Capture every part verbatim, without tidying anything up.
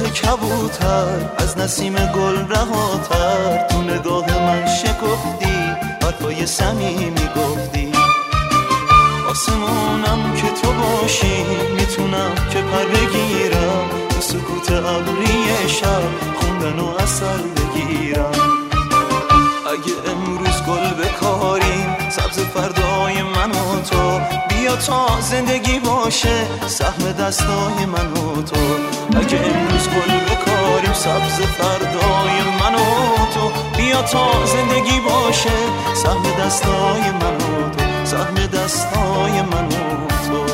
کبوتر از نسیم گل رهاتر، تو نگاه من شکفتی، حرفای صمیمی گفتی. آسمونم که تو باشی میتونم که پر بگیرم، تو سکوت ابری شب خوندن و اثر بگیرم. اگه امروز گل بکاریم سبز فردای من و تو، بیا تا زندگی باشه سهم دستای من و تو. اگه امروز گل بکاریم سبز فردای من و تو، بیا تا زندگی باشه سهم دستای من و تو، سهم دستای من و تو.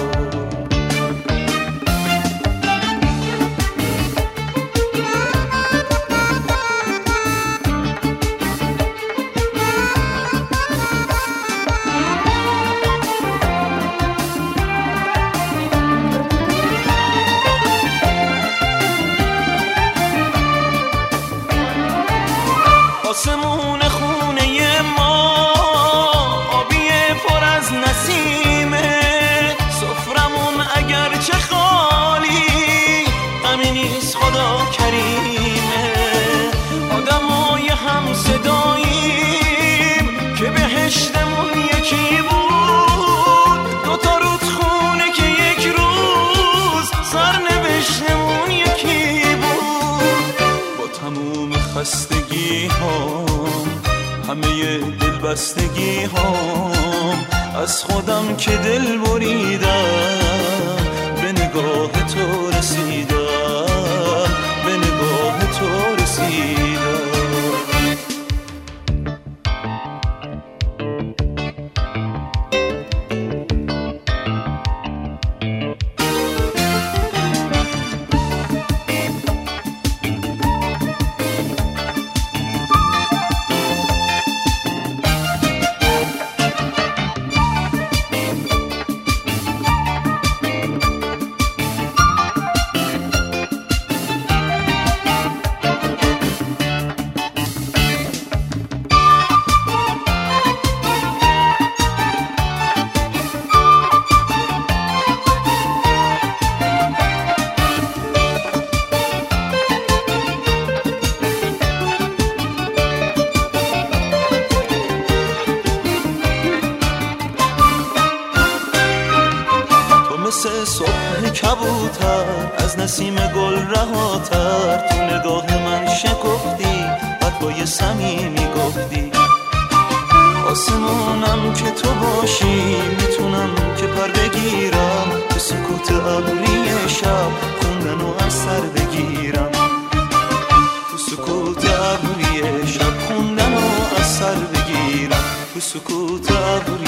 آسمون خونه ما آبیه پر از نسیمه، سفرمون اگر چه خالی غمی نیست خدا کریمه. آدمای هم صداییم که بهشتمون یکی بود، دوتا رودخونه که یک روز سرنوشتمون یکی بود. با تموم خستگی هام، همه دلبستگی هام، از خودم که دل بریدم به نگاه تو رسیدم، به نگاه تو رسیدم. مثل صبح کبوتر از نسیم گل رهاتر، تو نگاه من شکفتی، حرفای صمیمی گفتی. آسمونم که تو باشی میتونم که پر بگیرم، تو سکوت ابری شب خوندن و اثر بگیرم، تو سکوت ابری شب خوندن و اثر بگیرم، تو سکوت ابری